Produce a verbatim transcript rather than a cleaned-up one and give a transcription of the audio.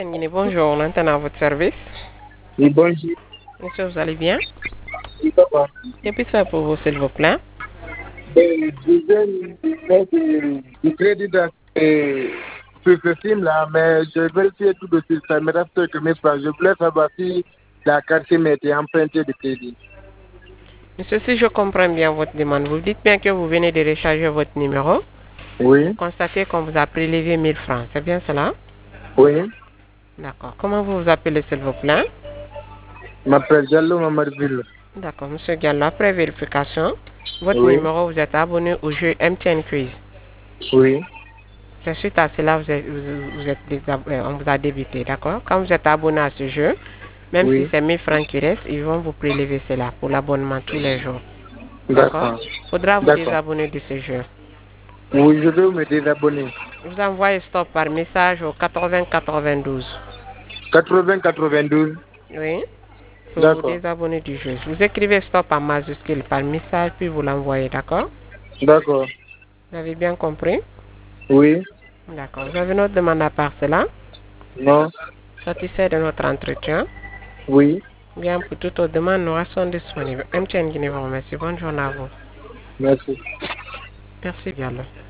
Guinée, bonjour, maintenant à votre service. Oui, bonjour. Monsieur, vous allez bien? Oui, papa. Que puis-je faire pour vous, s'il vous plaît? Ben, je viens de mettre euh, du crédit dans, euh, sur ce film-là, mais j'ai vérifié tout de suite. Ça me reste que mes francs. Je voulais savoir si la carte SIM était empruntée de crédit. Monsieur, si je comprends bien votre demande, vous dites bien que vous venez de recharger votre numéro. Vous Oui, constatez qu'on vous a prélevé mille francs, c'est bien cela? oui. D'accord. Comment vous vous appelez, s'il vous plaît? Je m'appelle Jallo Mamadville. D'accord, monsieur Gallo, après vérification, votre Oui, numéro, vous êtes abonné au jeu M T N Quiz. oui. C'est suite à cela, vous êtes, vous, vous êtes désab- euh, on vous a débité, d'accord? Quand vous êtes abonné à ce jeu, même si Oui, c'est mille francs qui restent, ils vont vous prélever cela pour l'abonnement tous les jours. D'accord? d'accord. Faudra vous D'accord. désabonner de ce jeu. Oui, je vais me désabonner. Vous envoyez stop par message au quatre-vingts quatre-vingt-douze. quatre-vingts quatre-vingt-douze. Oui, pour vous D'accord. désabonner du jeu. Vous écrivez stop en majuscule par message, puis vous l'envoyez, d'accord? D'accord. Vous avez bien compris? Oui. D'accord. Vous avez une autre demande à part cela? Non. Satisfait de notre entretien? Oui. Bien, pour toute autre demande, nous restons disponibles. M T N Guinée vous remercie. Bonne journée à vous. Merci. Merci, Diallo.